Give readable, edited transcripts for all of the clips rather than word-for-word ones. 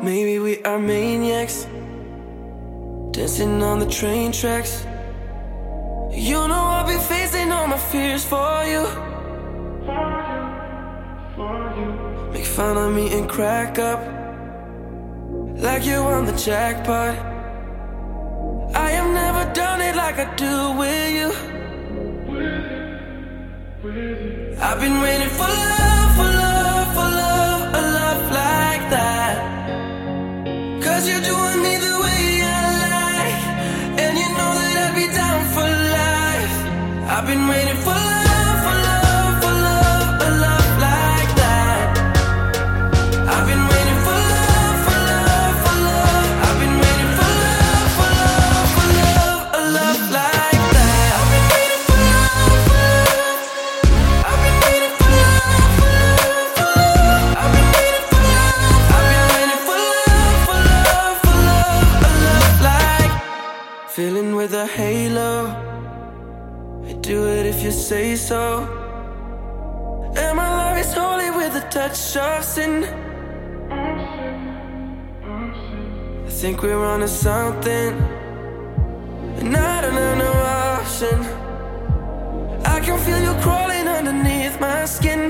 Maybe we are maniacs, dancing on the train tracks. You know I'll be facing all my fears for you. Make fun of me and crack up like you won the jackpot. I have never done it like I do with you. I've been waiting for love, for love, for love, a love like that. 'Cause you're doing me the way I like, and you know that I'd be down for life. I've been waiting for love, for love, for love, a love like that. I've been waiting for love, for love, for love. I've been waiting for love, for love, for love, a love like that. I've been waiting for love, for love. I've been waiting for love, for love, for love. I've been waiting for love. I've been waiting for love, for love, for love, a love like. Feeling with a halo, I do it if you say so. And my love is holy with a touch of sin. I think we're onto something, and I don't have no option. I can feel you crawling underneath my skin.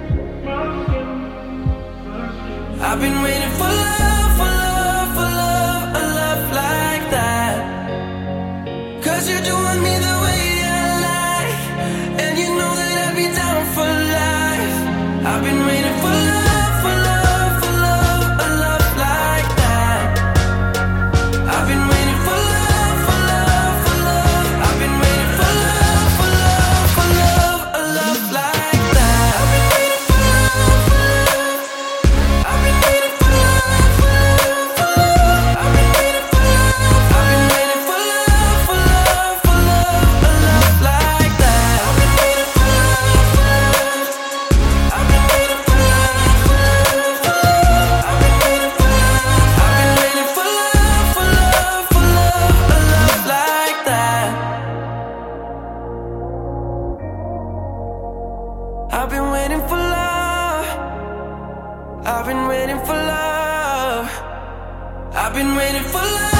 I've been waiting for love, for love, for love, a love like that. 'Cause you're doing me the way I like, and you know that I'd be down for life. I've been waiting for love, for love, for love, a love like that. I've been waiting for love, for love, for love. I've been waiting for love, for love, for love, a love like that. I've been waiting for love, for love. I've been waiting for love, for love, for love. I've been waiting for love. I've been waiting for love, for love, for love, a love like that. I've been waiting for love, for love. I've been waiting for love, for love, for love. I've been waiting for love. I've been waiting for love, for love, for love, a love like that. I've been waiting for love. I've been waiting for love. I've been waiting for love.